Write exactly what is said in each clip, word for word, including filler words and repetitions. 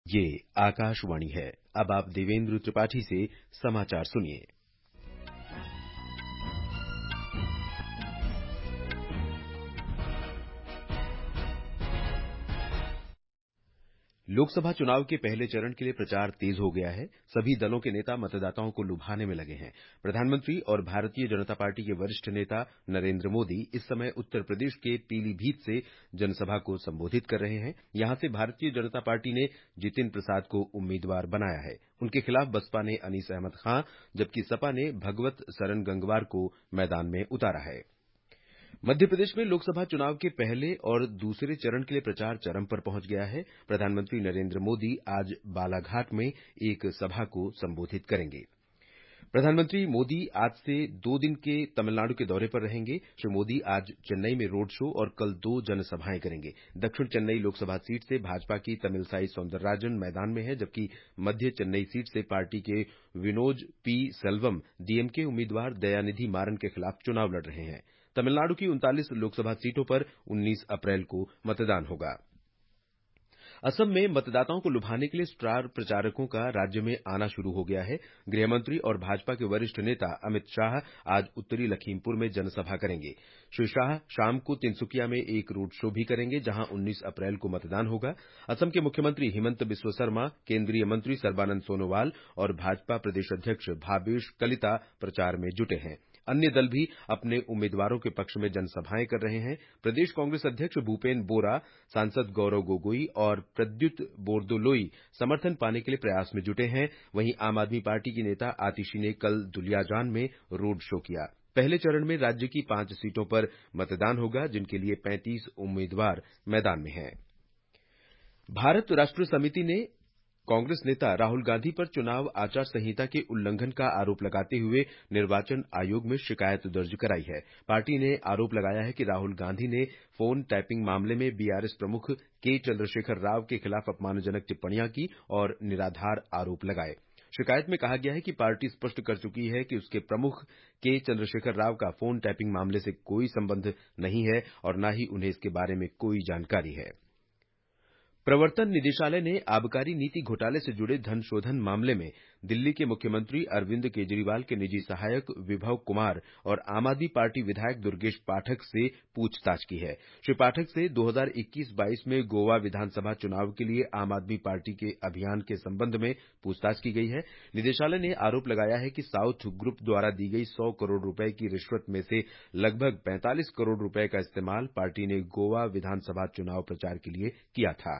ये आकाशवाणी है। अब आप देवेंद्र त्रिपाठी से समाचार सुनिए। लोकसभा चुनाव के पहले चरण के लिए प्रचार तेज हो गया है। सभी दलों के नेता मतदाताओं को लुभाने में लगे हैं। प्रधानमंत्री और भारतीय जनता पार्टी के वरिष्ठ नेता नरेंद्र मोदी इस समय उत्तर प्रदेश के पीलीभीत से जनसभा को संबोधित कर रहे हैं। यहां से भारतीय जनता पार्टी ने जितिन प्रसाद को उम्मीदवार बनाया है। उनके खिलाफ बसपा ने अनीस अहमद खां, जबकि सपा ने भगवत सरन गंगवार को मैदान में उतारा है। मध्य प्रदेश में लोकसभा चुनाव के पहले और दूसरे चरण के लिए प्रचार चरम पर पहुंच गया है। प्रधानमंत्री नरेंद्र मोदी आज बालाघाट में एक सभा को संबोधित करेंगे। प्रधानमंत्री मोदी आज से दो दिन के तमिलनाडु के दौरे पर रहेंगे। श्री मोदी आज चेन्नई में रोड शो और कल दो जनसभाएं करेंगे। दक्षिण चेन्नई लोकसभा सीट से भाजपा की तमिलसाई सौंदरराजन मैदान में है, जबकि मध्य चेन्नई सीट से पार्टी के विनोज पी सेल्वम डीएमके उम्मीदवार दयानिधि मारन के खिलाफ चुनाव लड़ रहे हैं। तमिलनाडु की उनतालीस लोकसभा सीटों पर उन्नीस अप्रैल को मतदान होगा। असम में मतदाताओं को लुभाने के लिए स्टार प्रचारकों का राज्य में आना शुरू हो गया है। गृहमंत्री और भाजपा के वरिष्ठ नेता अमित शाह आज उत्तरी लखीमपुर में जनसभा करेंगे। श्री शाह शाम को तिनसुकिया में एक रोड शो भी करेंगे, जहां उन्नीस अप्रैल को मतदान होगा। असम के मुख्यमंत्री हिमंत बिस्व शर्मा, केंद्रीय मंत्री सर्बानंद सोनोवाल और भाजपा प्रदेश अध्यक्ष भावेश कलिता प्रचार में जुटे हैं। अन्य दल भी अपने उम्मीदवारों के पक्ष में जनसभाएं कर रहे हैं। प्रदेश कांग्रेस अध्यक्ष भूपेन बोरा, सांसद गौरव गोगोई और प्रद्युत बोरदोलोई समर्थन पाने के लिए प्रयास में जुटे हैं। वहीं आम आदमी पार्टी की नेता आतिशी ने कल दुलियाजान में रोड शो किया। पहले चरण में राज्य की पांच सीटों पर मतदान होगा, जिनके लिए पैंतीस उम्मीदवार मैदान में हैं। भारत राष्ट्र समिति ने कांग्रेस नेता राहुल गांधी पर चुनाव आचार संहिता के उल्लंघन का आरोप लगाते हुए निर्वाचन आयोग में शिकायत दर्ज कराई है। पार्टी ने आरोप लगाया है कि राहुल गांधी ने फोन टैपिंग मामले में बीआरएस प्रमुख के चंद्रशेखर राव के खिलाफ अपमानजनक टिप्पणियां की और निराधार आरोप लगाए। शिकायत में कहा गया है कि पार्टी स्पष्ट कर चुकी है कि उसके प्रमुख के चंद्रशेखर राव का फोन टैपिंग मामले से कोई संबंध नहीं है और न ही उन्हें इसके बारे में कोई जानकारी है। प्रवर्तन निदेशालय ने आबकारी नीति घोटाले से जुड़े धन शोधन मामले में दिल्ली के मुख्यमंत्री अरविंद केजरीवाल के निजी सहायक विभव कुमार और आम आदमी पार्टी विधायक दुर्गेश पाठक से पूछताछ की है। श्री पाठक से दो हज़ार इक्कीस बाईस में गोवा विधानसभा चुनाव के लिए आम आदमी पार्टी के अभियान के संबंध में पूछताछ की गई है। निदेशालय ने आरोप लगाया है कि साउथ ग्रुप द्वारा दी गई सौ करोड़ रुपए की रिश्वत में से लगभग पैंतालीस करोड़ रुपए का इस्तेमाल पार्टी ने गोवा विधानसभा चुनाव प्रचार के लिए किया था।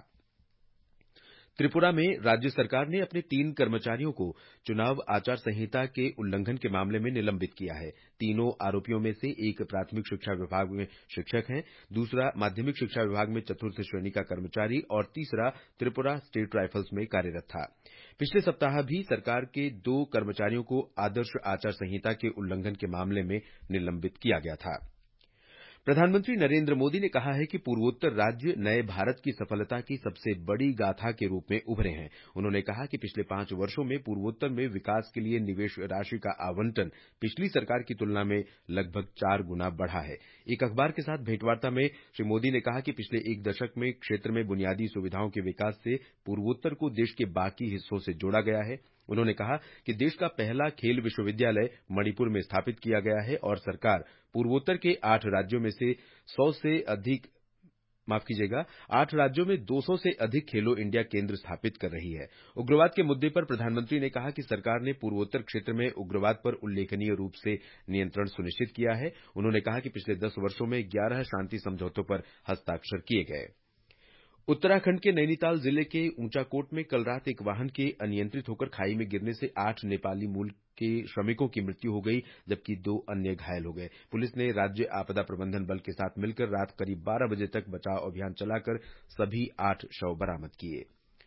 त्रिपुरा में राज्य सरकार ने अपने तीन कर्मचारियों को चुनाव आचार संहिता के उल्लंघन के मामले में निलंबित किया है। तीनों आरोपियों में से एक प्राथमिक शिक्षा विभाग में शिक्षक है, दूसरा माध्यमिक शिक्षा विभाग में चतुर्थ श्रेणी का कर्मचारी और तीसरा त्रिपुरा स्टेट राइफल्स में कार्यरत था। पिछले सप्ताह भी सरकार के दो कर्मचारियों को आदर्श आचार संहिता के उल्लंघन के मामले में निलंबित किया गया था। प्रधानमंत्री नरेंद्र मोदी ने कहा है कि पूर्वोत्तर राज्य नए भारत की सफलता की सबसे बड़ी गाथा के रूप में उभरे हैं। उन्होंने कहा कि पिछले पांच वर्षों में पूर्वोत्तर में विकास के लिए निवेश राशि का आवंटन पिछली सरकार की तुलना में लगभग चार गुना बढ़ा है। एक अखबार के साथ भेंटवार्ता में श्री मोदी ने कहा कि पिछले एक दशक में क्षेत्र में बुनियादी सुविधाओं के विकास से पूर्वोत्तर को देश के बाकी हिस्सों से जोड़ा गया है। उन्होंने कहा कि देश का पहला खेल विश्वविद्यालय मणिपुर में स्थापित किया गया है और सरकार पूर्वोत्तर के आठ राज्यों में से सौ से अधिक माफ कीजिएगा आठ राज्यों में दो सौ से अधिक खेलो इंडिया केंद्र स्थापित कर रही है। उग्रवाद के मुद्दे पर प्रधानमंत्री ने कहा कि सरकार ने पूर्वोत्तर क्षेत्र में उग्रवाद पर उल्लेखनीय रूप से नियंत्रण सुनिश्चित किया है। उन्होंने कहा कि पिछले दस वर्षों में ग्यारह शांति समझौतों पर हस्ताक्षर किए गए। उत्तराखंड के नैनीताल जिले के ऊंचाकोट में कल रात एक वाहन के अनियंत्रित होकर खाई में गिरने से आठ नेपाली मूल के श्रमिकों की मृत्यु हो गई, जबकि दो अन्य घायल हो गए। पुलिस ने राज्य आपदा प्रबंधन बल के साथ मिलकर रात करीब बारह बजे तक बचाव अभियान चलाकर सभी आठ शव बरामद किए।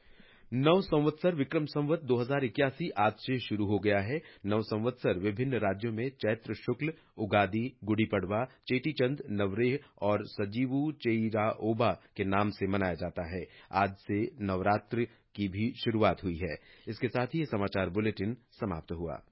नव संवत्सर विक्रम संवत दो हज़ार इक्यासी आज से शुरू हो गया है। नव संवत्सर विभिन्न राज्यों में चैत्र शुक्ल, उगादी, गुड़ी पड़वा, चेटीचंद, नवरेह और सजीवू चेइराओबा के नाम से मनाया जाता है। आज से नवरात्र की भी शुरुआत हुई है। इसके साथ ही ये समाचार बुलेटिन समाप्त हुआ।